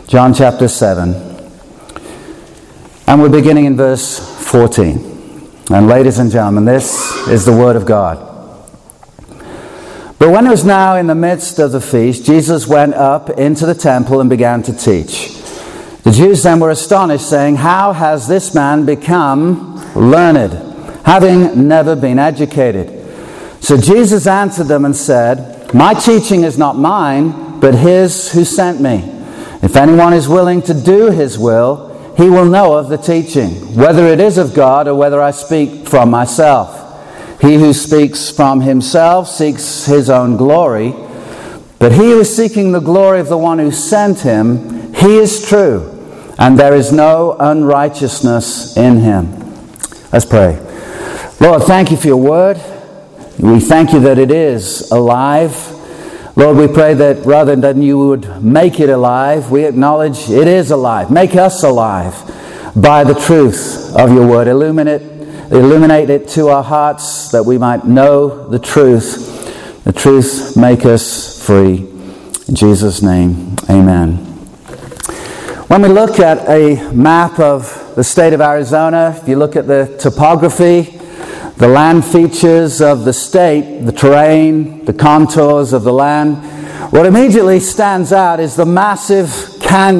John chapter 7. And we're beginning in verse 14. And ladies and gentlemen, this is the Word of God. But when it was now in the midst of the feast, Jesus went up into the temple and began to teach. The Jews then were astonished, saying, "How has this man become learned, having never been educated?" So Jesus answered them and said, "My teaching is not mine, but his who sent me. If anyone is willing to do his will, he will know of the teaching, whether it is of God or whether I speak from myself. He who speaks from himself seeks his own glory, but he who is seeking the glory of the one who sent him, he is true, and there is no unrighteousness in him." Let's pray. Lord, thank you for your word. We thank you that it is alive. Lord, we pray that rather than you would make it alive, we acknowledge it is alive. Make us alive by the truth of your word. Illuminate it to our hearts that we might know the truth. The truth make us free. In Jesus' name, amen. When we look at a map of the state of Arizona, if you look at the topography, the land features of the state, the terrain, the contours of the land, what immediately stands out is the massive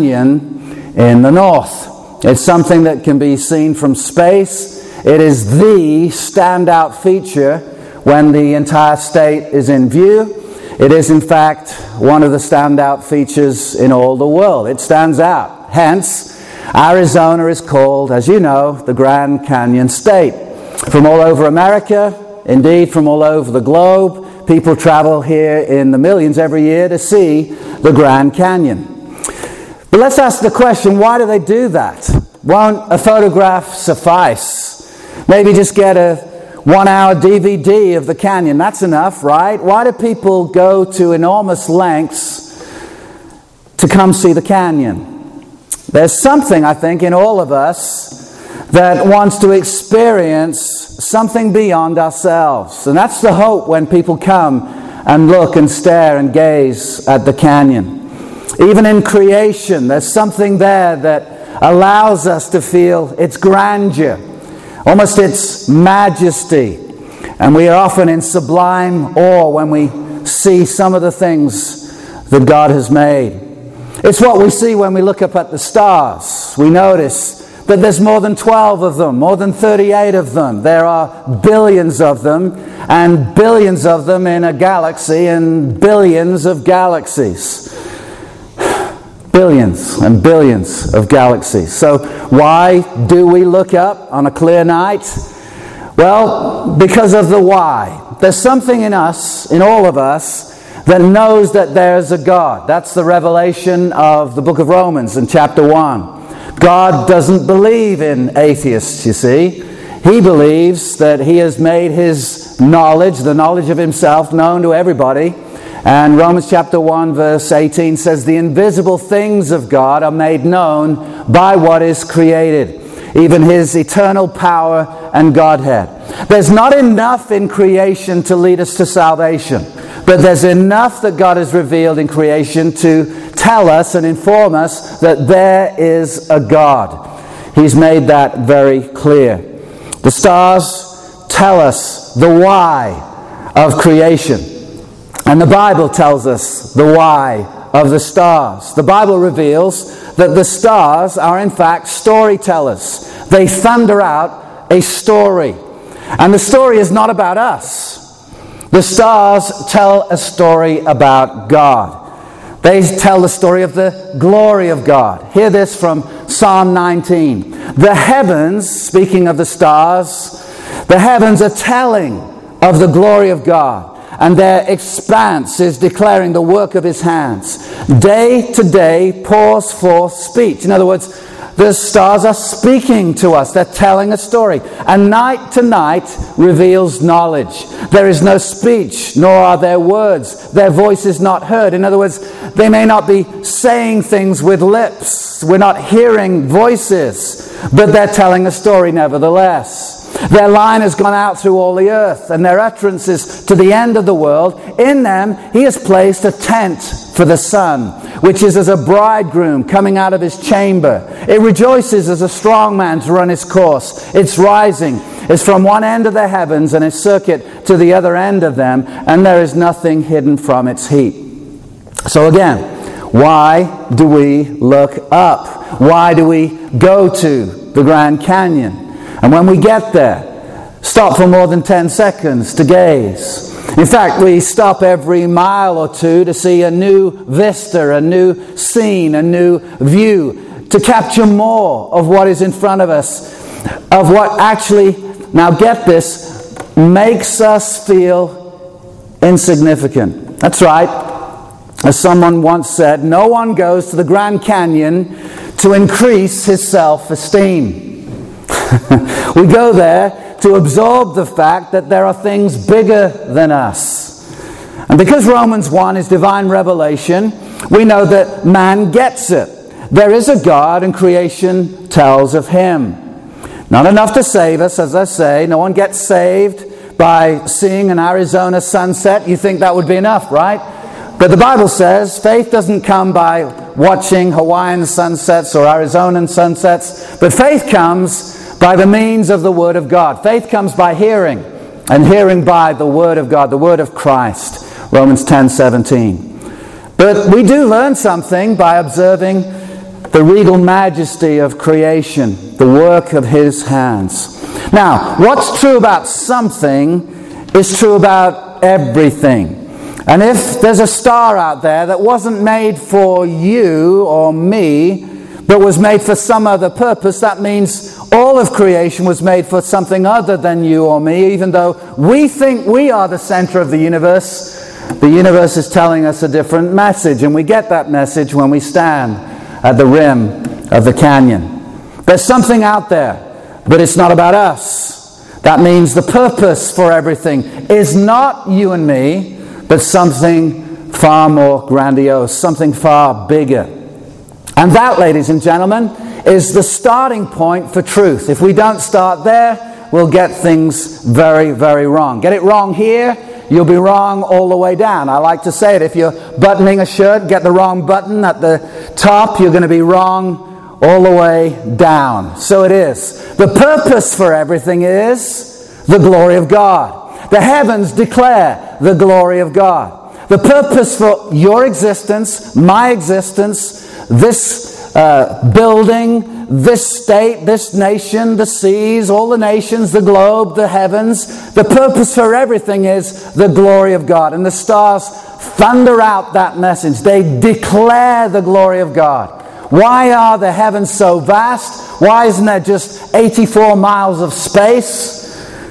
canyon in the north. It's something that can be seen from space. It is the standout feature when the entire state is in view. It is, in fact, one of the standout features in all the world. It stands out. Hence, Arizona is called, as you know, the Grand Canyon State. From all over America, indeed from all over the globe, people travel here in the millions every year to see the Grand Canyon. But let's ask the question, why do they do that? Won't a photograph suffice? Maybe just get a 1-hour DVD of the canyon. That's enough, right? Why do people go to enormous lengths to come see the canyon? There's something, I think, in all of us that wants to experience something beyond ourselves. And that's the hope when people come and look and stare and gaze at the canyon. Even in creation, there's something there that allows us to feel its grandeur, almost its majesty. And we are often in sublime awe when we see some of the things that God has made. It's what we see when we look up at the stars. We notice that there's more than 12 of them, more than 38 of them. There are billions of them, and billions of them in a galaxy, and billions of galaxies. Billions and billions of galaxies. So why do we look up on a clear night? Well, because of the why. There's something in us, in all of us, that knows that there's a God. That's the revelation of the book of Romans in chapter 1. God doesn't believe in atheists, you see. He believes that he has made his knowledge, the knowledge of himself, known to everybody. And Romans chapter 1 verse 18 says, "The invisible things of God are made known by what is created, even his eternal power and Godhead." There's not enough in creation to lead us to salvation, but there's enough that God has revealed in creation to tell us and inform us that there is a God. He's made that very clear. The stars tell us the why of creation. And the Bible tells us the why of the stars. The Bible reveals that the stars are in fact storytellers. They thunder out a story. And the story is not about us. The stars tell a story about God. They tell the story of the glory of God. Hear this from Psalm 19. The heavens, speaking of the stars, the heavens are telling of the glory of God, and their expanse is declaring the work of his hands. Day to day pours forth speech. In other words, the stars are speaking to us. They're telling a story. And night to night reveals knowledge. There is no speech, nor are there words. Their voice is not heard. In other words, they may not be saying things with lips. We're not hearing voices, but they're telling a story nevertheless. Their line has gone out through all the earth, and their utterances to the end of the world. In them, he has placed a tent for the sun, which is as a bridegroom coming out of his chamber. It rejoices as a strong man to run his course. Its rising is from one end of the heavens and its circuit to the other end of them, and there is nothing hidden from its heat. So again, why do we look up? Why do we go to the Grand Canyon? And when we get there, stop for more than 10 seconds to gaze. In fact, we stop every mile or two to see a new vista, a new scene, a new view, to capture more of what is in front of us, of what actually, now get this, makes us feel insignificant. That's right. As someone once said, no one goes to the Grand Canyon to increase his self-esteem. We go there to absorb the fact that there are things bigger than us. And because Romans 1 is divine revelation, we know that man gets it. There is a God, and creation tells of him. Not enough to save us, as I say. No one gets saved by seeing an Arizona sunset. You think that would be enough, right? But the Bible says faith doesn't come by watching Hawaiian sunsets or Arizonan sunsets, but faith comes by the means of the Word of God. Faith comes by hearing, and hearing by the Word of God, the Word of Christ. Romans 10:17. But we do learn something by observing the regal majesty of creation, the work of His hands. Now, what's true about something is true about everything. And if there's a star out there that wasn't made for you or me, but was made for some other purpose, that means all of creation was made for something other than you or me. Even though we think we are the center of the universe is telling us a different message, and we get that message when we stand at the rim of the canyon. There's something out there, but it's not about us. That means the purpose for everything is not you and me, but something far more grandiose, something far bigger. And that, ladies and gentlemen, is the starting point for truth. If we don't start there, we'll get things very, very wrong. Get it wrong here, you'll be wrong all the way down. I like to say it, if you're buttoning a shirt, get the wrong button at the top, you're going to be wrong all the way down. So it is. The purpose for everything is the glory of God. The heavens declare the glory of God. The purpose for your existence, my existence, this building, this state, this nation, the seas, all the nations, the globe, the heavens, the purpose for everything is the glory of God. And the stars thunder out that message. They declare the glory of God. Why are the heavens so vast? Why isn't there just 84 miles of space?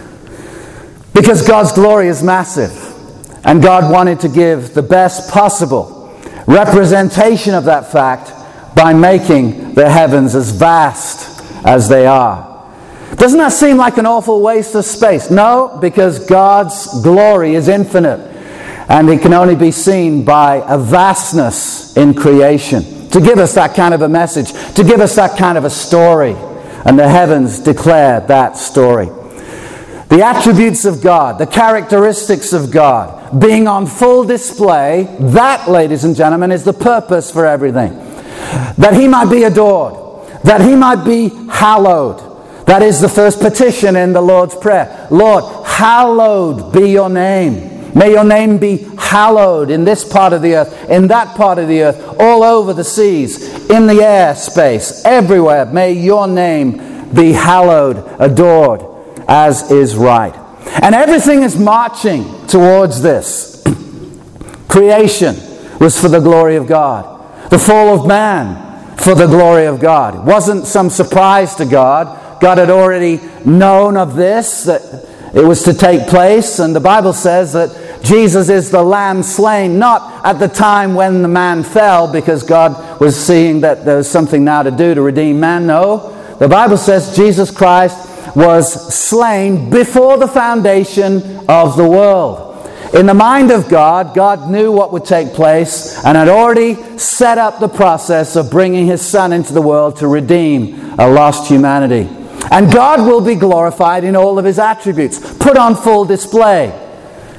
Because God's glory is massive. And God wanted to give the best possible representation of that fact by making the heavens as vast as they are. Doesn't that seem like an awful waste of space? No, because God's glory is infinite, and it can only be seen by a vastness in creation. To give us that kind of a message, to give us that kind of a story, and the heavens declare that story. The attributes of God, the characteristics of God, being on full display, that, ladies and gentlemen, is the purpose for everything. That He might be adored, that He might be hallowed. That is the first petition in the Lord's Prayer. Lord, hallowed be your name. May your name be hallowed in this part of the earth, in that part of the earth, all over the seas, in the air space, everywhere. May your name be hallowed, adored, as is right. And everything is marching towards this. Creation was for the glory of God. The fall of man for the glory of God. It wasn't some surprise to God. God had already known of this, that it was to take place. And the Bible says that Jesus is the Lamb slain, not at the time when the man fell, because God was seeing that there was something now to do to redeem man. No, the Bible says Jesus Christ was slain before the foundation of the world. In the mind of God, God knew what would take place and had already set up the process of bringing His Son into the world to redeem a lost humanity. And God will be glorified in all of His attributes, put on full display.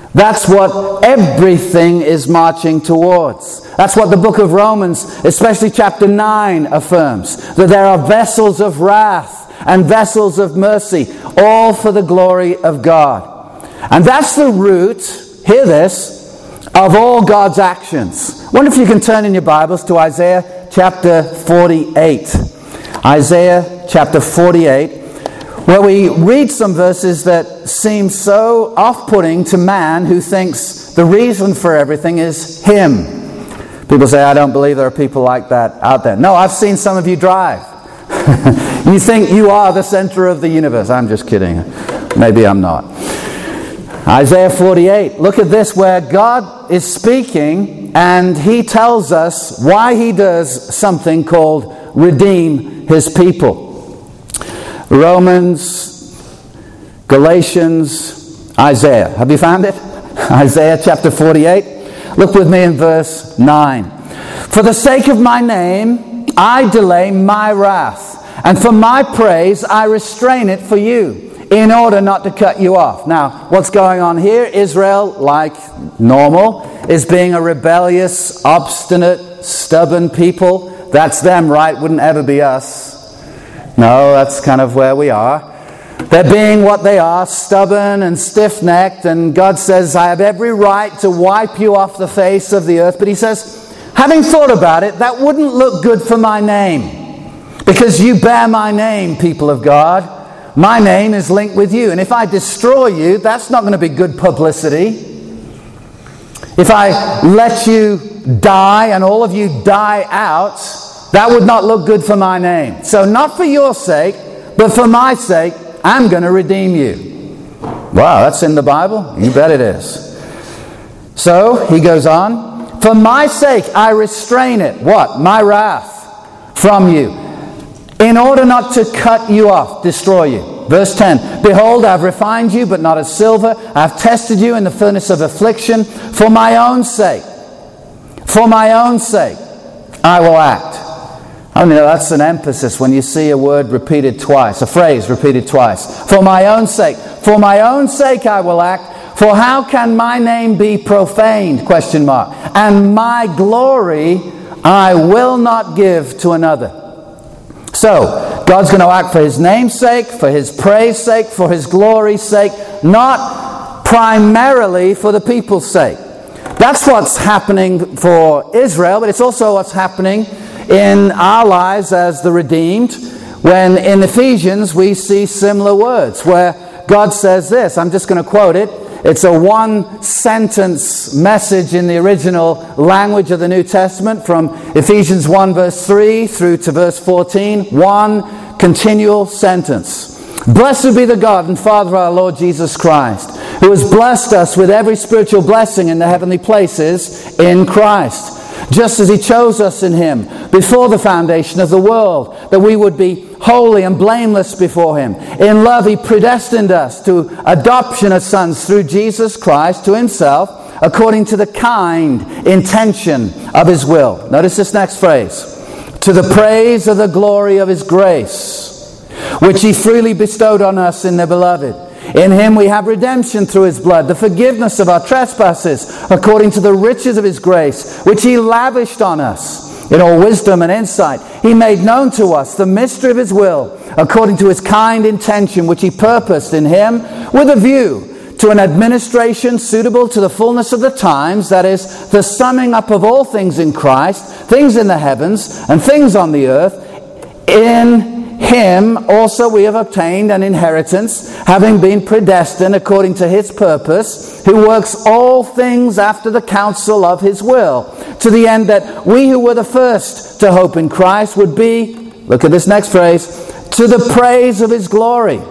That's what everything is marching towards. That's what the book of Romans, especially chapter 9, affirms. That there are vessels of wrath and vessels of mercy, all for the glory of God. And that's the root, hear this, of all God's actions. I wonder if you can turn in your Bibles to Isaiah chapter 48. Isaiah chapter 48. Where we read some verses that seem so off-putting to man who thinks the reason for everything is him. People say, I don't believe there are people like that out there. No, I've seen some of you drive. You think you are the center of the universe. I'm just kidding. Maybe I'm not. Isaiah 48. Look at this, where God is speaking and he tells us why he does something called redeem his people. Romans, Galatians, Isaiah. Have you found it? Isaiah chapter 48. Look with me in verse 9. For the sake of my name, I delay my wrath, and for my praise, I restrain it for you, in order not to cut you off. Now, what's going on here? Israel, like normal, is being a rebellious, obstinate, stubborn people. That's them, right? Wouldn't ever be us. No, that's kind of where we are. They're being what they are, stubborn and stiff-necked, and God says, I have every right to wipe you off the face of the earth. But he says, having thought about it, that wouldn't look good for my name, because you bear my name, people of God. My name is linked with you, and if I destroy you, that's not going to be good publicity. If I let you die and all of you die out, that would not look good for my name. So not for your sake, but for my sake, I'm going to redeem you. Wow, that's in the Bible? You bet it is. So, he goes on, for my sake I restrain it. What? My wrath from you. In order not to cut you off, destroy you. Verse 10, behold, I have refined you, but not as silver. I have tested you in the furnace of affliction. For my own sake, I will act. I mean, that's an emphasis when you see a word repeated twice, a phrase repeated twice. For my own sake I will act. For how can my name be profaned? ? And my glory I will not give to another. So, God's going to act for his name's sake, for his praise sake, for his glory's sake, not primarily for the people's sake. That's what's happening for Israel, but it's also what's happening in our lives as the redeemed, when in Ephesians we see similar words where God says this. I'm just going to quote it. It's a one-sentence message in the original language of the New Testament from Ephesians 1 verse 3 through to verse 14. One continual sentence. Blessed be the God and Father of our Lord Jesus Christ, who has blessed us with every spiritual blessing in the heavenly places in Christ, just as he chose us in him before the foundation of the world, that we would be holy and blameless before him. In love he predestined us to adoption as sons through Jesus Christ to himself, according to the kind intention of his will. Notice this next phrase. To the praise of the glory of his grace, which he freely bestowed on us in the beloved. In him we have redemption through his blood, the forgiveness of our trespasses, according to the riches of his grace, which he lavished on us. In all wisdom and insight, he made known to us the mystery of his will, according to his kind intention, which he purposed in him, with a view to an administration suitable to the fullness of the times, that is, the summing up of all things in Christ, things in the heavens and things on the earth. In him also we have obtained an inheritance, having been predestined according to his purpose, who works all things after the counsel of his will, to the end that we who were the first to hope in Christ would be, look at this next phrase, to the praise of his glory.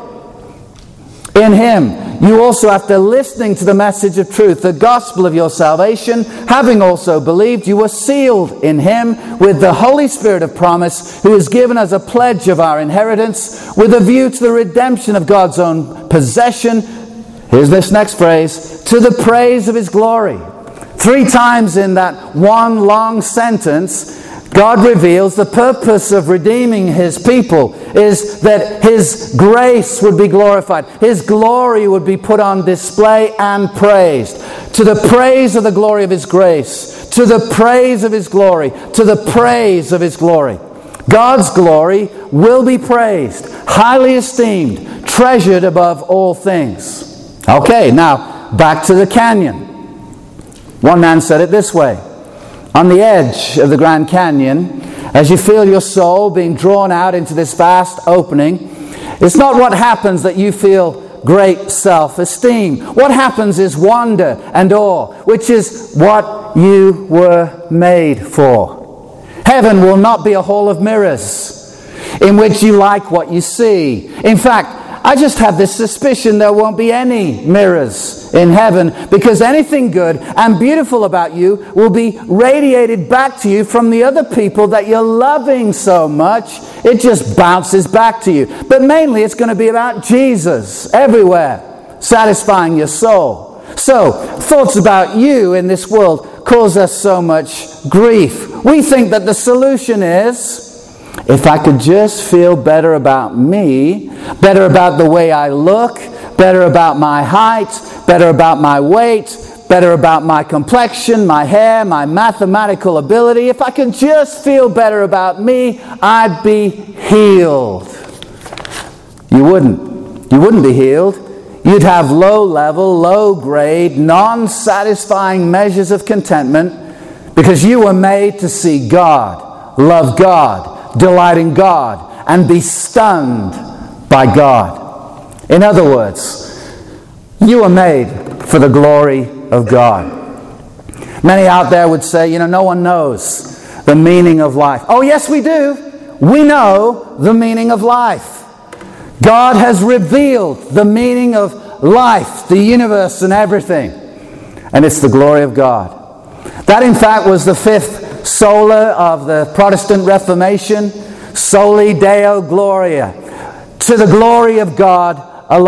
In him you also, after listening to the message of truth, the gospel of your salvation, having also believed, you were sealed in him with the Holy Spirit of promise, who has given us a pledge of our inheritance, with a view to the redemption of God's own possession. Here's this next phrase, to the praise of his glory. 3 times in that one long sentence, God reveals the purpose of redeeming His people is that His grace would be glorified. His glory would be put on display and praised. To the praise of the glory of His grace. To the praise of His glory. To the praise of His glory. God's glory will be praised, highly esteemed, treasured above all things. Okay, now back to the canyon. One man said it this way. On the edge of the Grand Canyon, as you feel your soul being drawn out into this vast opening, it's not what happens that you feel great self-esteem. What happens is wonder and awe, which is what you were made for. Heaven will not be a hall of mirrors in which you like what you see. In fact, I just have this suspicion there won't be any mirrors in heaven, because anything good and beautiful about you will be radiated back to you from the other people that you're loving so much. It just bounces back to you. But mainly it's going to be about Jesus everywhere, satisfying your soul. So, thoughts about you in this world cause us so much grief. We think that the solution is, if I could just feel better about me, better about the way I look, better about my height, better about my weight, better about my complexion, my hair, my mathematical ability, if I could just feel better about me, I'd be healed. You wouldn't. You wouldn't be healed. You'd have low-level, low-grade, non-satisfying measures of contentment because you were made to see God, love God, delight in God, and be stunned by God. In other words, you were made for the glory of God. Many out there would say, no one knows the meaning of life. Oh, yes, we do. We know the meaning of life. God has revealed the meaning of life, the universe, and everything. And it's the glory of God. That, in fact, was the fifth sola of the Protestant Reformation. Soli Deo Gloria. To the glory of God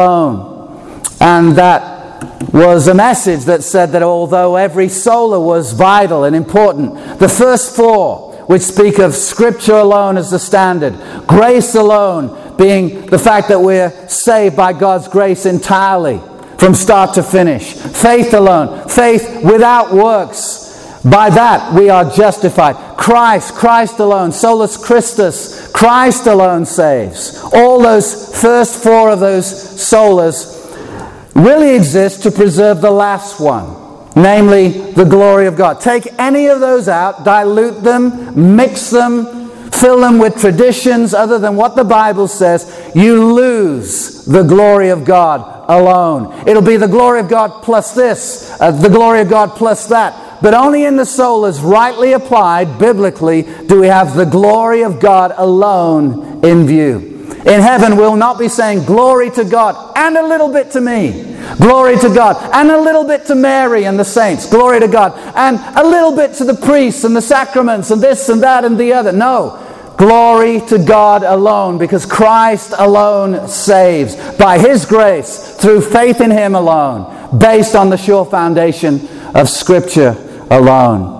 alone. And that was a message that said that although every sola was vital and important, the first four, which speak of Scripture alone as the standard, grace alone being the fact that we're saved by God's grace entirely, from start to finish. Faith alone, faith without works. By that we are justified. Christ alone, solus Christus, Christ alone saves. All those first four of those solas really exist to preserve the last one, namely the glory of God. Take any of those out, dilute them, mix them, fill them with traditions other than what the Bible says, you lose the glory of God alone. It'll be the glory of God plus this, the glory of God plus that. But only in the solas, rightly applied, biblically, do we have the glory of God alone in view. In heaven, we'll not be saying, glory to God, and a little bit to me. Glory to God, and a little bit to Mary and the saints. Glory to God, and a little bit to the priests and the sacraments and this and that and the other. No. Glory to God alone, because Christ alone saves. By His grace, through faith in Him alone, based on the sure foundation of Scripture alone.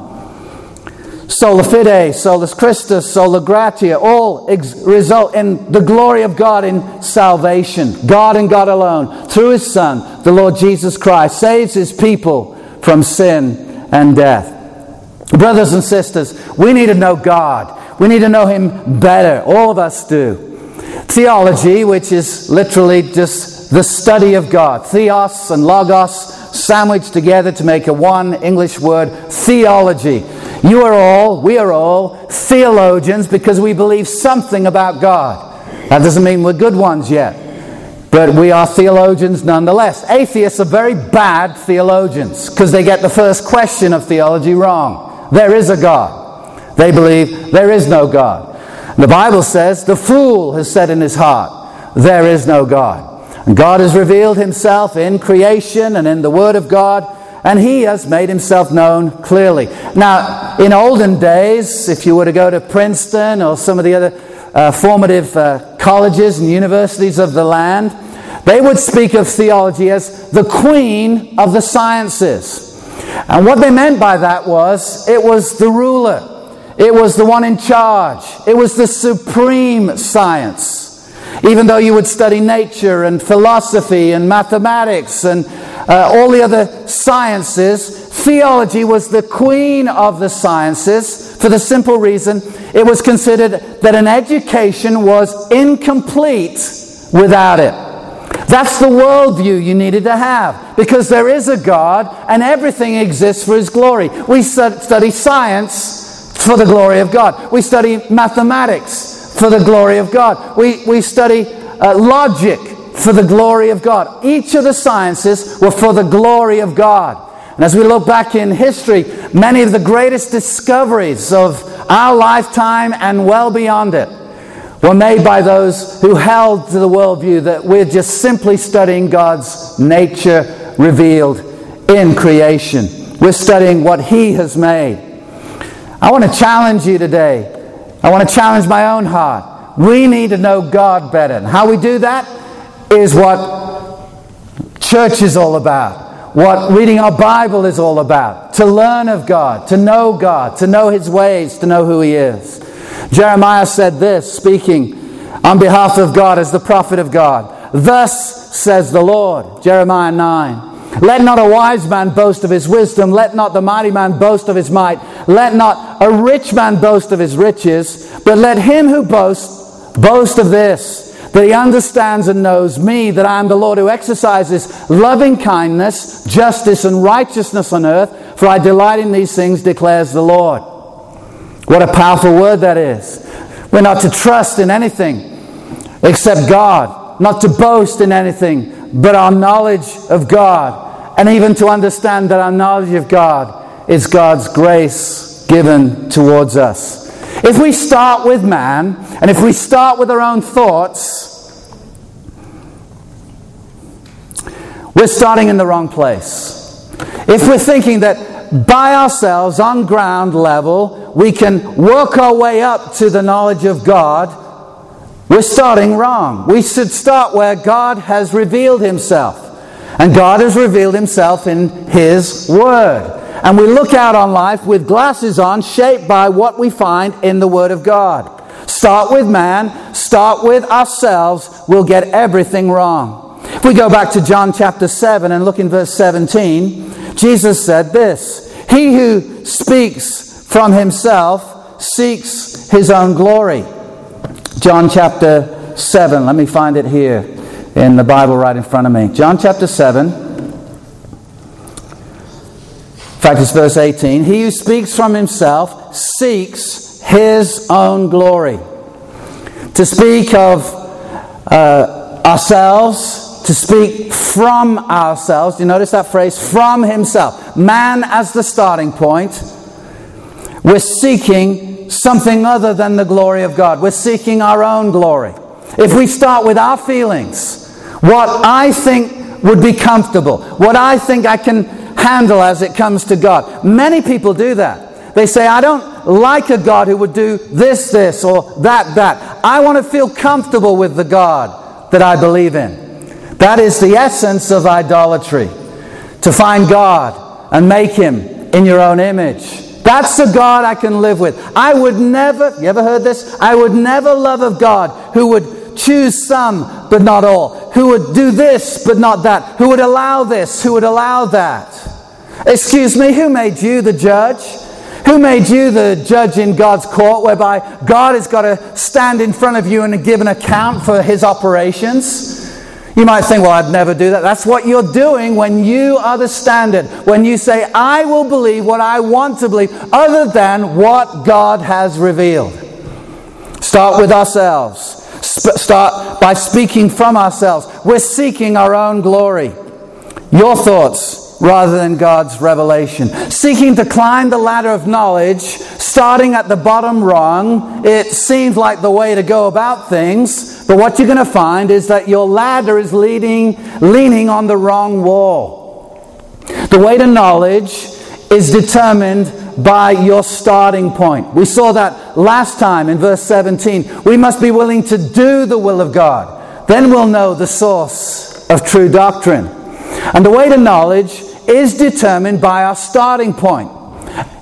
Sola fide, solus Christus, sola gratia, all result in the glory of God in salvation. God and God alone, through His Son, the Lord Jesus Christ, saves His people from sin and death. Brothers and sisters, we need to know God. We need to know Him better. All of us do. Theology, which is literally just the study of God. Theos and logos sandwiched together to make a one English word, theology. We are all theologians because we believe something about God. That doesn't mean we're good ones yet, but we are theologians nonetheless. Atheists are very bad theologians because they get the first question of theology wrong. There is a God. They believe there is no God. The Bible says the fool has said in his heart, there is no God. And God has revealed Himself in creation and in the Word of God, and He has made Himself known clearly. Now, in olden days, if you were to go to Princeton or some of the other formative colleges and universities of the land, they would speak of theology as the queen of the sciences. And what they meant by that was, it was the ruler. It was the one in charge. It was the supreme science. Even though you would study nature and philosophy and mathematics and all the other sciences, theology was the queen of the sciences for the simple reason it was considered that an education was incomplete without it. That's the worldview you needed to have, because there is a God and everything exists for His glory. We study science for the glory of God. We study mathematics for the glory of God. We study logic for the glory of God. Each of the sciences were for the glory of God. And as we look back in history, many of the greatest discoveries of our lifetime and well beyond it were made by those who held to the worldview that we're just simply studying God's nature revealed in creation. We're studying what He has made. I want to challenge you today. I want to challenge my own heart. We need to know God better. And how we do that is what church is all about. What reading our Bible is all about. To learn of God, to know His ways, to know who He is. Jeremiah said this, speaking on behalf of God as the prophet of God. Thus says the Lord, Jeremiah 9. Let not a wise man boast of his wisdom. Let not the mighty man boast of his might. Let not a rich man boast of his riches. But let him who boasts, boast of this, that he understands and knows me, that I am the Lord who exercises loving kindness, justice, and righteousness on earth. For I delight in these things, declares the Lord. What a powerful word that is. We're not to trust in anything except God. Not to boast in anything but our knowledge of God. And even to understand that our knowledge of God is God's grace given towards us. If we start with man, and if we start with our own thoughts, we're starting in the wrong place. If we're thinking that by ourselves, on ground level, we can work our way up to the knowledge of God, we're starting wrong. We should start where God has revealed Himself. And God has revealed Himself in His Word. And we look out on life with glasses on, shaped by what we find in the Word of God. Start with man, start with ourselves, we'll get everything wrong. If we go back to John chapter 7 and look in verse 17, Jesus said this, He who speaks from himself seeks his own glory. John chapter 7, let me find it here in the Bible right in front of me. John chapter 7, in fact it's verse 18. He who speaks from himself seeks his own glory. To speak of ourselves, to speak from ourselves. Do you notice that phrase? From himself. Man as the starting point. We're seeking something other than the glory of God. We're seeking our own glory. If we start with our feelings, what I think would be comfortable, what I think I can handle as it comes to God. Many people do that. They say, I don't like a God who would do this, or that. I want to feel comfortable with the God that I believe in. That is the essence of idolatry. To find God and make Him in your own image. That's a God I can live with. I would never, you ever heard this? I would never love a God who would choose some but not all. Who would do this but not that. Who would allow this, who would allow that. Excuse me, who made you the judge? Who made you the judge in God's court, whereby God has got to stand in front of you and give an account for His operations? You might think, well, I'd never do that. That's what you're doing when you are the standard. When you say, I will believe what I want to believe, other than what God has revealed. Start with ourselves. Start by speaking from ourselves. We're seeking our own glory. Your thoughts rather than God's revelation. Seeking to climb the ladder of knowledge, starting at the bottom rung. It seems like the way to go about things. But what you're going to find is that your ladder is leaning on the wrong wall. The way to knowledge is determined by your starting point. We saw that last time in verse 17. We must be willing to do the will of God. Then we'll know the source of true doctrine. And the way to knowledge is determined by our starting point.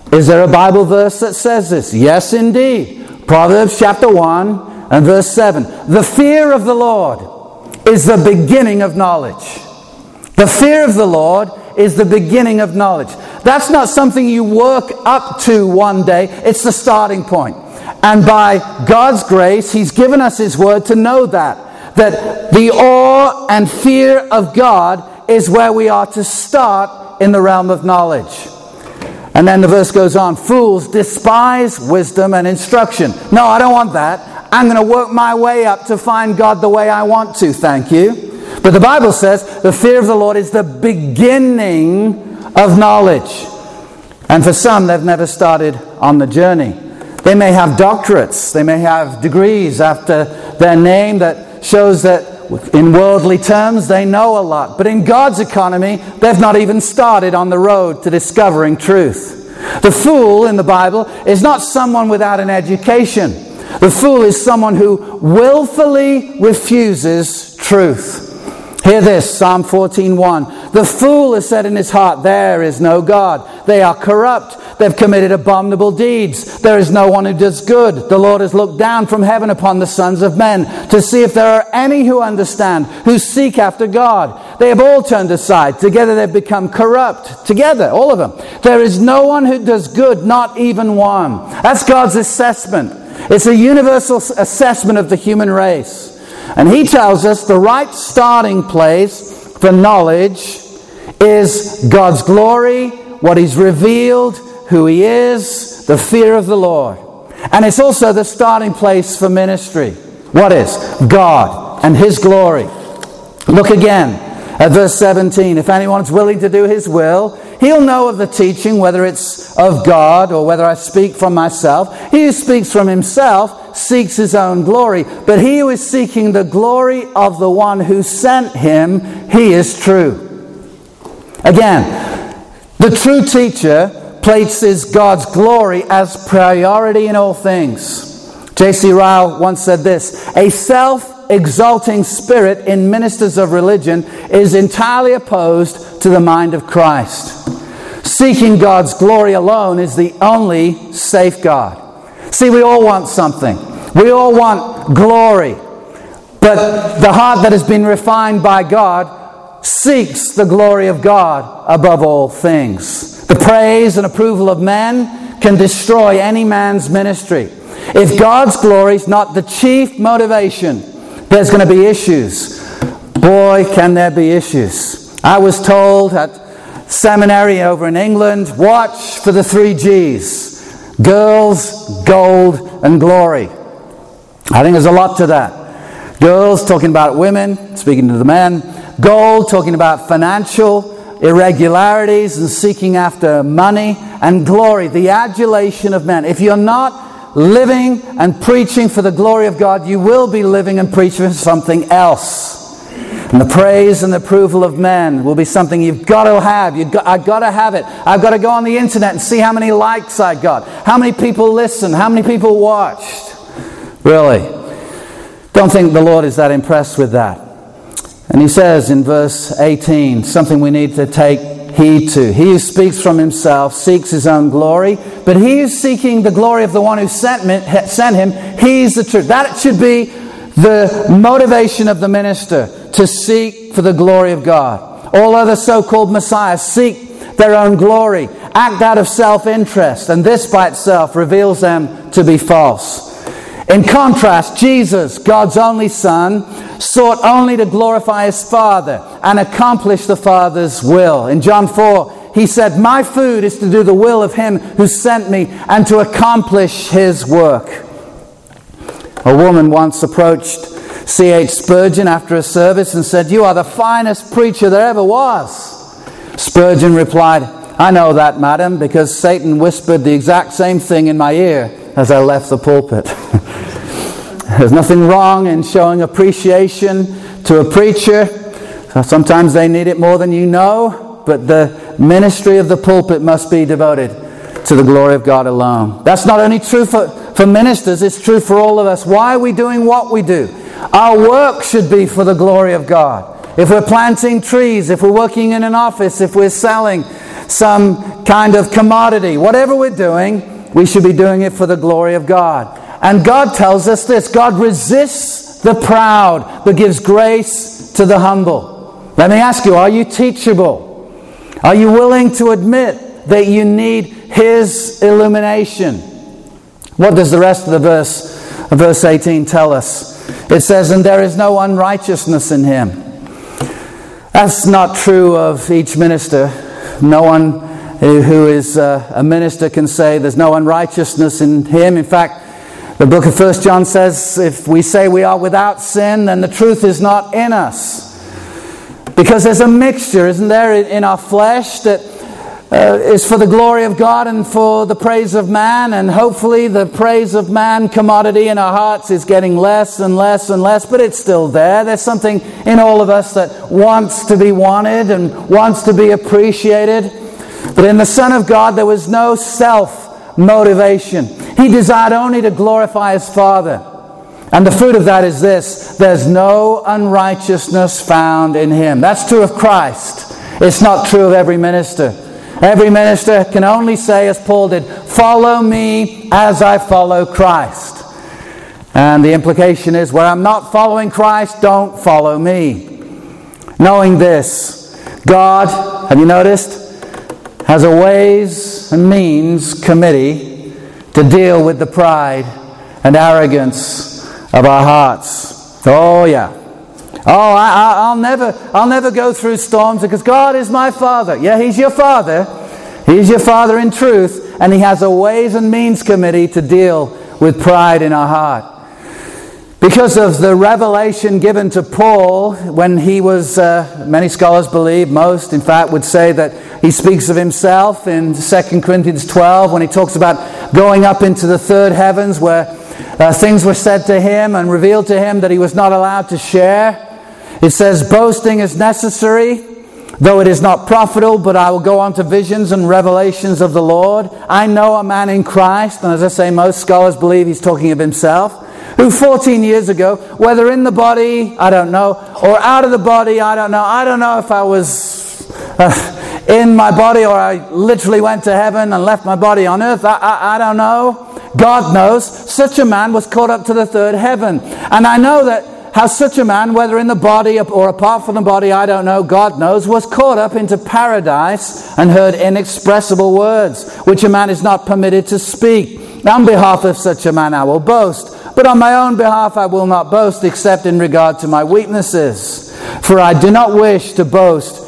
Is there a Bible verse that says this? Yes, indeed. Proverbs chapter 1 and verse 7. The fear of the Lord is the beginning of knowledge. The fear of the Lord is the beginning of knowledge. That's not something you work up to one day. It's the starting point. And by God's grace, He's given us His Word to know that the awe and fear of God is where we are to start in the realm of knowledge. And then the verse goes on, fools despise wisdom and instruction. No, I don't want that. I'm going to work my way up to find God the way I want to, thank you. But the Bible says the fear of the Lord is the beginning of knowledge. And for some, they've never started on the journey. They may have doctorates, they may have degrees after their name that shows that in worldly terms they know a lot. But in God's economy, they've not even started on the road to discovering truth. The fool in the Bible is not someone without an education. The fool is someone who willfully refuses truth. Hear this, Psalm 14:1. The fool has said in his heart, there is no God. They are corrupt. They've committed abominable deeds. There is no one who does good. The Lord has looked down from heaven upon the sons of men to see if there are any who understand, who seek after God. They have all turned aside. Together they've become corrupt. Together, all of them. There is no one who does good, not even one. That's God's assessment. It's a universal assessment of the human race. And He tells us the right starting place for knowledge is God's glory, what He's revealed, who He is, the fear of the Lord. And it's also the starting place for ministry. What is? God and His glory. Look again at verse 17. If anyone's willing to do His will, he'll know of the teaching, whether it's of God or whether I speak from myself. He who speaks from himself seeks his own glory. But he who is seeking the glory of the one who sent him, he is true. Again, the true teacher places God's glory as priority in all things. J.C. Ryle once said this, a self-exalting spirit in ministers of religion is entirely opposed to the mind of Christ. Seeking God's glory alone is the only safeguard. See, we all want something. We all want glory. But the heart that has been refined by God seeks the glory of God above all things. The praise and approval of men can destroy any man's ministry. If God's glory is not the chief motivation, there's going to be issues. Boy, can there be issues. I was told at seminary over in England, watch for the 3 G's. Girls, gold, and glory. I think there's a lot to that. Girls talking about women, speaking to the men. Gold talking about financial irregularities and seeking after money. And glory, the adulation of men. If you're not living and preaching for the glory of God, you will be living and preaching for something else. And the praise and the approval of men will be something you've got to have. I've got to have it. I've got to go on the internet and see how many likes I got. How many people listened. How many people watched. Really. Don't think the Lord is that impressed with that. And He says in verse 18, something we need to take heed to. He who speaks from himself seeks his own glory. But he who's seeking the glory of the one who sent him, he's the truth. That should be the motivation of the minister, to seek for the glory of God. All other so-called messiahs seek their own glory, act out of self-interest, and this by itself reveals them to be false. In contrast, Jesus, God's only Son, sought only to glorify His Father and accomplish the Father's will. In John 4, He said, my food is to do the will of Him who sent me and to accomplish His work. A woman once approached C.H. Spurgeon after a service and said, you are the finest preacher there ever was. Spurgeon replied, I know that, madam, because Satan whispered the exact same thing in my ear as I left the pulpit. There's nothing wrong in showing appreciation to a preacher. Sometimes they need it more than you know, but the ministry of the pulpit must be devoted to the glory of God alone. That's not only true for ministers, it's true for all of us. Why are we doing what we do? Our work should be for the glory of God. If we're planting trees, if we're working in an office, if we're selling, some kind of commodity. Whatever we're doing, we should be doing it for the glory of God. And God tells us this: God resists the proud, but gives grace to the humble. Let me ask you, are you teachable? Are you willing to admit that you need His illumination? What does the rest of the verse 18 tell us? It says, and there is no unrighteousness in Him. That's not true of each minister. No one who is a minister can say there's no unrighteousness in him. In fact, the book of 1 John says, if we say we are without sin, then the truth is not in us. Because there's a mixture, isn't there, in our flesh that is for the glory of God and for the praise of man. And hopefully the praise of man commodity in our hearts is getting less and less and less, but it's still there. There's something in all of us that wants to be wanted and wants to be appreciated. But in the Son of God, there was no self-motivation. He desired only to glorify His Father. And the fruit of that is this: there's no unrighteousness found in Him. That's true of Christ. It's not true of every minister. Every minister can only say, as Paul did, follow me as I follow Christ. And the implication is, where I'm not following Christ, don't follow me. Knowing this, God, have you noticed, has a ways and means committee to deal with the pride and arrogance of our hearts. Oh yeah. Oh, I'll never go through storms because God is my Father. Yeah, He's your Father. He's your Father in truth. And He has a ways and means committee to deal with pride in our heart. Because of the revelation given to Paul when he was, many scholars believe, most in fact would say that he speaks of himself in 2 Corinthians 12 when he talks about going up into the third heavens where things were said to him and revealed to him that he was not allowed to share. It says, boasting is necessary, though it is not profitable, but I will go on to visions and revelations of the Lord. I know a man in Christ, and as I say, most scholars believe he's talking of himself, who 14 years ago, whether in the body, I don't know, or out of the body, I don't know. I don't know if I was in my body or I literally went to heaven and left my body on earth. I don't know. God knows. Such a man was caught up to the third heaven. And I know that how such a man, whether in the body or apart from the body, I don't know, God knows, was caught up into paradise and heard inexpressible words, which a man is not permitted to speak. On behalf of such a man I will boast, but on my own behalf I will not boast, except in regard to my weaknesses. For I do not wish to boast.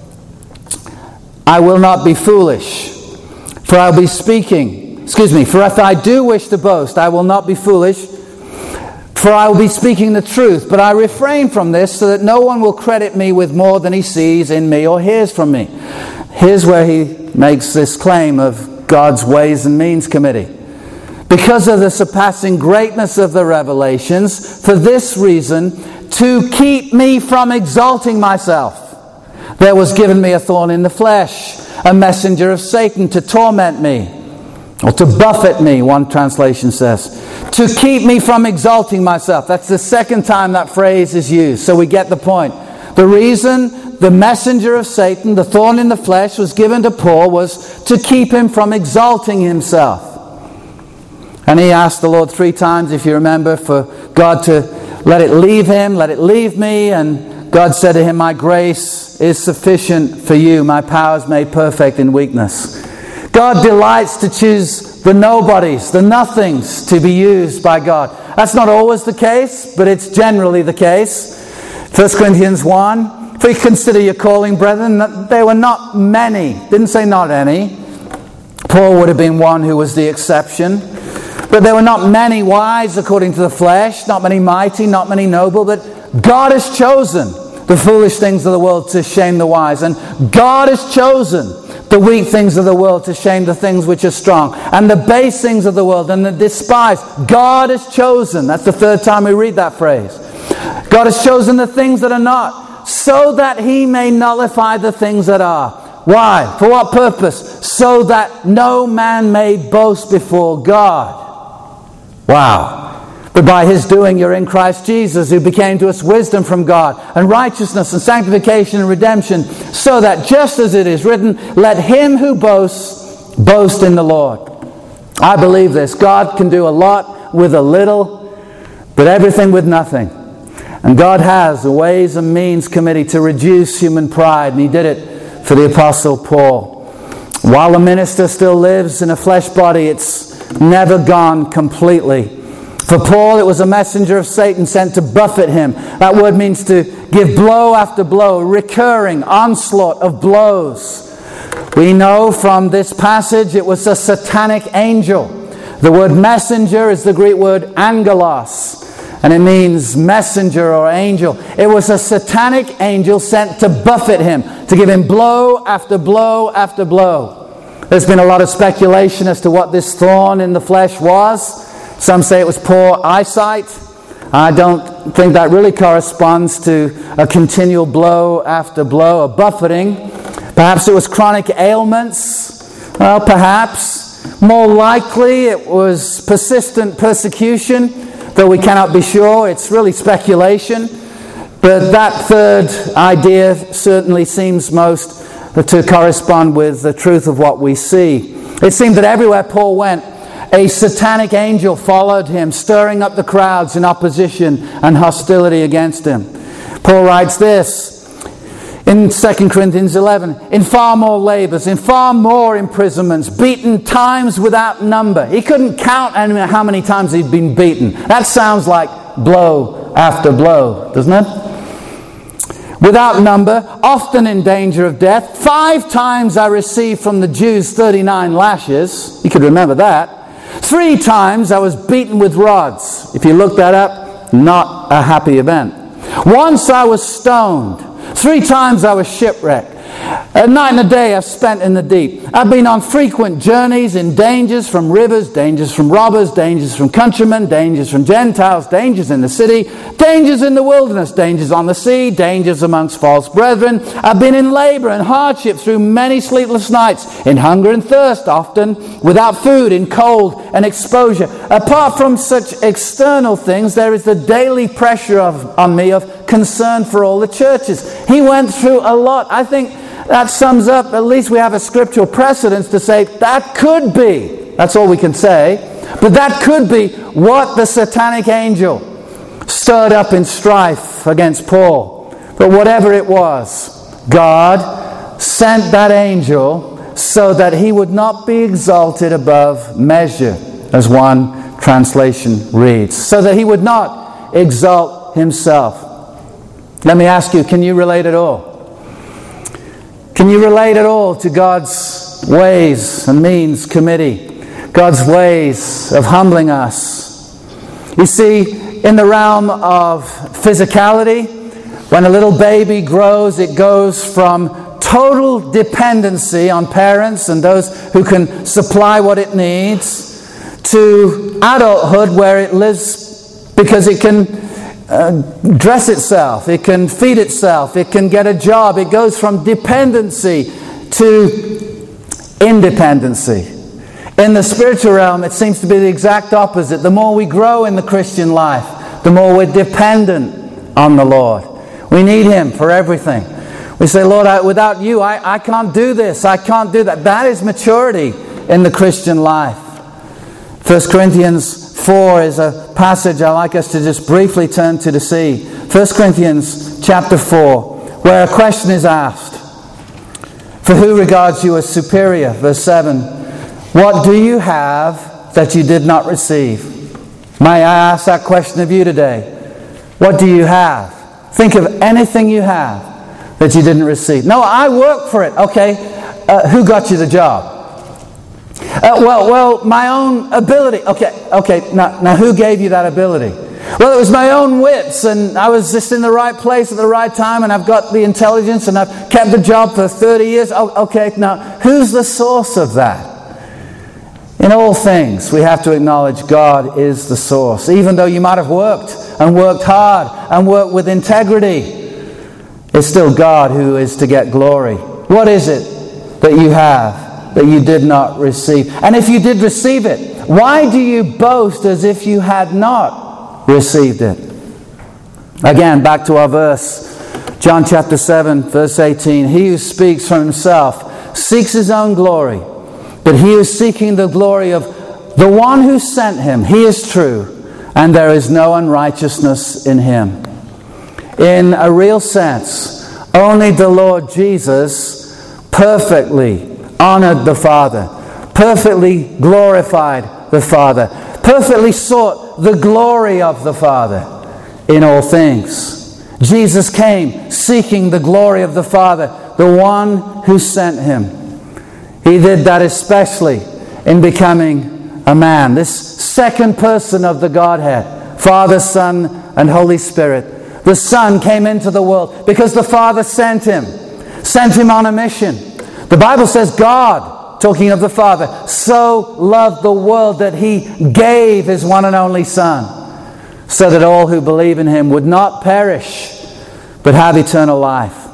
I will not be foolish, for I'll be speaking. For if I do wish to boast, I will not be foolish, for I will be speaking the truth. But I refrain from this so that no one will credit me with more than he sees in me or hears from me. Here's where he makes this claim of God's Ways and Means Committee. Because of the surpassing greatness of the revelations, for this reason, to keep me from exalting myself, there was given me a thorn in the flesh, a messenger of Satan to torment me, or to buffet me, one translation says. To keep me from exalting myself. That's the second time that phrase is used, so we get the point. The reason the messenger of Satan, the thorn in the flesh, was given to Paul was to keep him from exalting himself. And he asked the Lord 3 times, if you remember, for God to let it leave him, let it leave me. And God said to him, my grace is sufficient for you. My power is made perfect in weakness. God delights to choose the nobodies, the nothings, to be used by God. That's not always the case, but it's generally the case. 1 Corinthians 1, for you consider your calling, brethren, there were not many. Didn't say not any. Paul would have been one who was the exception. But there were not many wise according to the flesh, not many mighty, not many noble, but God has chosen the foolish things of the world to shame the wise. And God has chosen the weak things of the world to shame the things which are strong. And the base things of the world and the despised. God has chosen. That's the 3rd time we read that phrase. God has chosen the things that are not, so that He may nullify the things that are. Why? For what purpose? So that no man may boast before God. Wow. But by His doing you're in Christ Jesus, who became to us wisdom from God, and righteousness and sanctification and redemption, so that just as it is written, let him who boasts, boast in the Lord. I believe this. God can do a lot with a little, but everything with nothing. And God has the Ways and Means Committee to reduce human pride, and He did it for the Apostle Paul. While the minister still lives in a flesh body, it's never gone completely. For Paul, it was a messenger of Satan sent to buffet him. That word means to give blow after blow, recurring onslaught of blows. We know from this passage it was a satanic angel. The word messenger is the Greek word angelos, and it means messenger or angel. It was a satanic angel sent to buffet him, to give him blow after blow after blow. There's been a lot of speculation as to what this thorn in the flesh was. Some say it was poor eyesight. I don't think that really corresponds to a continual blow after blow, a buffeting. Perhaps it was chronic ailments. Well, perhaps. More likely it was persistent persecution, though we cannot be sure. It's really speculation. But that third idea certainly seems most to correspond with the truth of what we see. It seemed that everywhere Paul went, a satanic angel followed him, stirring up the crowds in opposition and hostility against him. Paul writes this in 2 Corinthians 11, in far more labors, in far more imprisonments, beaten times without number. He couldn't count how many times he'd been beaten. That sounds like blow after blow, doesn't it? Without number, often in danger of death. 5 times I received from the Jews 39 lashes. You could remember that. 3 times I was beaten with rods. If you look that up, not a happy event. Once I was stoned. 3 times I was shipwrecked. A night and a day I've spent in the deep. I've been on frequent journeys in dangers from rivers, dangers from robbers, dangers from countrymen, dangers from Gentiles, dangers in the city, dangers in the wilderness, dangers on the sea, dangers amongst false brethren. I've been in labor and hardship through many sleepless nights, in hunger and thirst, often without food, in cold and exposure. Apart from such external things, there is the daily pressure on me of concern for all the churches. He went through a lot. I think that sums up, at least we have a scriptural precedence to say that could be, that's all we can say, but that could be what the satanic angel stirred up in strife against Paul. But whatever it was, God sent that angel so that he would not be exalted above measure, as one translation reads, so that he would not exalt himself. Let me ask you, can you relate at all? Can you relate at all to God's Ways and Means Committee? God's ways of humbling us? You see, in the realm of physicality, when a little baby grows, it goes from total dependency on parents and those who can supply what it needs, to adulthood where it lives because it can dress itself, it can feed itself, it can get a job. It goes from dependency to independency. In the spiritual realm, it seems to be the exact opposite. The more we grow in the Christian life, the more we're dependent on the Lord. We need Him for everything. We say, Lord, without you, I can't do this, I can't do that. That is maturity in the Christian life. 1 Corinthians 4 is a passage I'd like us to just briefly turn to see. 1 Corinthians chapter 4, where a question is asked. For who regards you as superior? Verse 7. What do you have that you did not receive? May I ask that question of you today? What do you have? Think of anything you have that you didn't receive. No, I worked for it. Okay, who got you the job? Well, my own ability. Okay. Now, who gave you that ability? Well, it was my own wits, and I was just in the right place at the right time, and I've got the intelligence, and I've kept the job for 30 years. Okay, now, who's the source of that? In all things, we have to acknowledge God is the source. Even though you might have worked and worked hard and worked with integrity, it's still God who is to get glory. What is it that you have that you did not receive? And if you did receive it, why do you boast as if you had not received it. Again, back to our verse. John chapter 7, verse 18. He who speaks from himself seeks his own glory, but he who is seeking the glory of the one who sent him, he is true, and there is no unrighteousness in him. In a real sense, only the Lord Jesus perfectly honored the Father, perfectly glorified the Father, perfectly sought the glory of the Father in all things. Jesus came seeking the glory of the Father, the one who sent him. He did that especially in becoming a man. This second person of the Godhead, Father, Son, and Holy Spirit. The Son came into the world because the Father sent him on a mission. The Bible says God, talking of the Father, so loved the world that He gave His one and only Son, so that all who believe in Him would not perish, but have eternal life.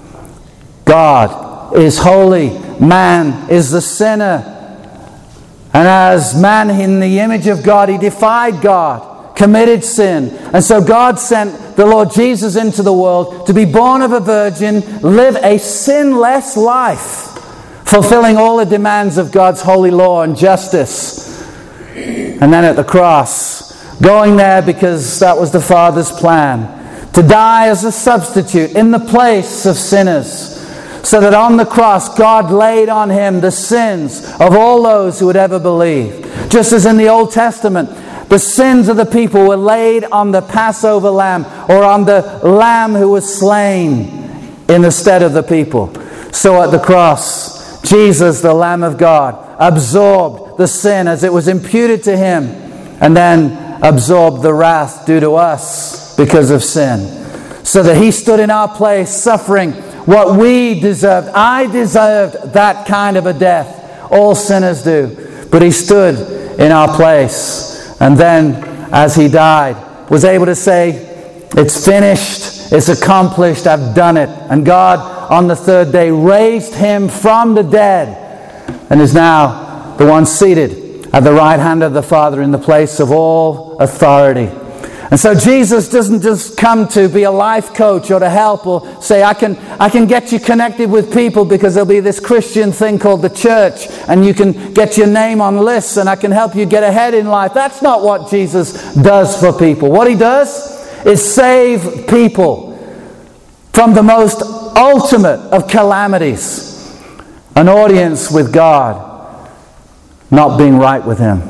God is holy. Man is the sinner. And as man in the image of God, he defied God, committed sin. And so God sent the Lord Jesus into the world to be born of a virgin, live a sinless life, fulfilling all the demands of God's holy law and justice. And then at the cross, going there because that was the Father's plan, to die as a substitute in the place of sinners, so that on the cross God laid on Him the sins of all those who would ever believe. Just as in the Old Testament, the sins of the people were laid on the Passover lamb, or on the lamb who was slain in the stead of the people. So at the cross, Jesus, the Lamb of God, absorbed the sin as it was imputed to Him, and then absorbed the wrath due to us because of sin, so that He stood in our place, suffering what we deserved. I deserved that kind of a death. All sinners do. But He stood in our place. And then, as He died, was able to say, it's finished, it's accomplished, I've done it. And God, on the third day, raised Him from the dead, and is now the one seated at the right hand of the Father in the place of all authority. And so Jesus doesn't just come to be a life coach or to help or say, I can get you connected with people because there'll be this Christian thing called the church and you can get your name on lists and I can help you get ahead in life. That's not what Jesus does for people. What He does is save people from the most ultimate of calamities. An audience with God not being right with Him.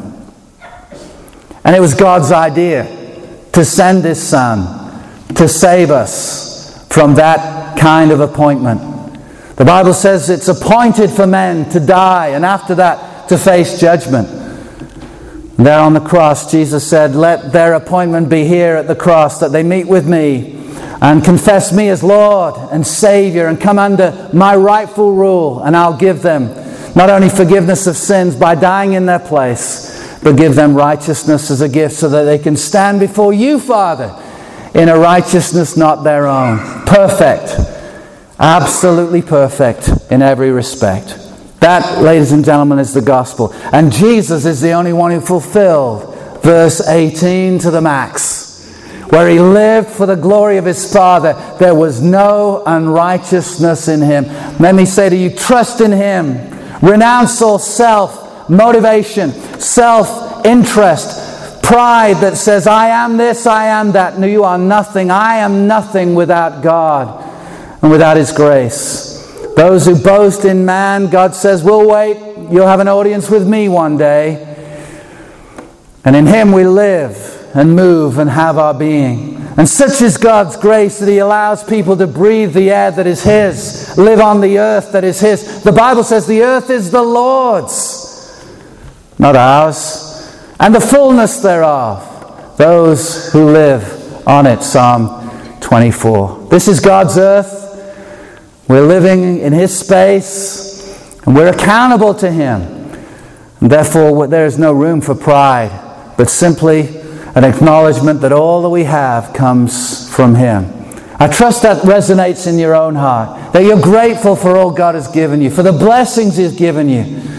And it was God's idea to send His Son to save us from that kind of appointment. The Bible says it's appointed for men to die and after that to face judgment. And there on the cross, Jesus said, let their appointment be here at the cross, that they meet with me and confess me as Lord and Savior and come under my rightful rule, and I'll give them not only forgiveness of sins by dying in their place, but give them righteousness as a gift so that they can stand before you, Father, in a righteousness not their own. Perfect. Absolutely perfect in every respect. That, ladies and gentlemen, is the gospel. And Jesus is the only one who fulfilled verse 18 to the max, where He lived for the glory of His Father. There was no unrighteousness in Him. Let me say to you, trust in Him. Renounce all self-motivation, self-interest, pride that says, I am this, I am that. No, you are nothing. I am nothing without God and without His grace. Those who boast in man, God says, we'll wait. You'll have an audience with me one day. And in Him we live and move and have our being. And such is God's grace that He allows people to breathe the air that is His, live on the earth that is His. The Bible says the earth is the Lord's, not ours, and the fullness thereof, those who live on it. Psalm 24. This is God's earth. We're living in His space, and we're accountable to Him. And therefore, there is no room for pride, but simply an acknowledgement that all that we have comes from Him. I trust that resonates in your own heart, that you're grateful for all God has given you, for the blessings He's given you.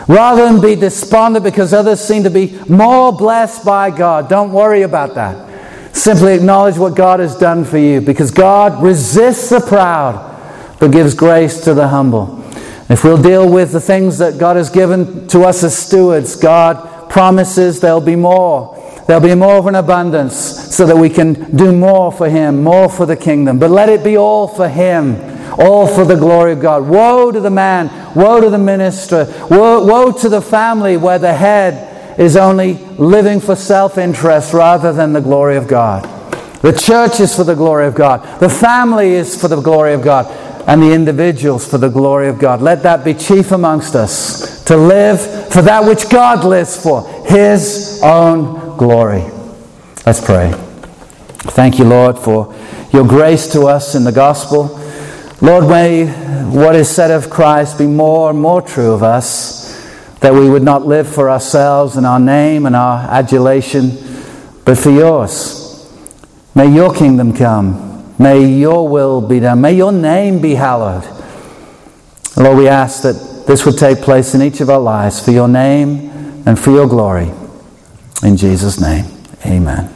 Rather than be despondent because others seem to be more blessed by God, don't worry about that. Simply acknowledge what God has done for you, because God resists the proud but gives grace to the humble. If we'll deal with the things that God has given to us as stewards, God promises there'll be more. There'll be more of an abundance so that we can do more for Him, more for the kingdom. But let it be all for Him, all for the glory of God. Woe to the man, woe to the minister, woe to the family where the head is only living for self-interest rather than the glory of God. The church is for the glory of God. The family is for the glory of God. And the individuals for the glory of God. Let that be chief amongst us, to live for that which God lives for, His own glory. Let's pray. Thank you, Lord, for your grace to us in the gospel. Lord, may what is said of Christ be more and more true of us, that we would not live for ourselves and our name and our adulation, but for yours. May your kingdom come. May your will be done. May your name be hallowed. Lord, we ask that this would take place in each of our lives for your name and for your glory. In Jesus' name, amen.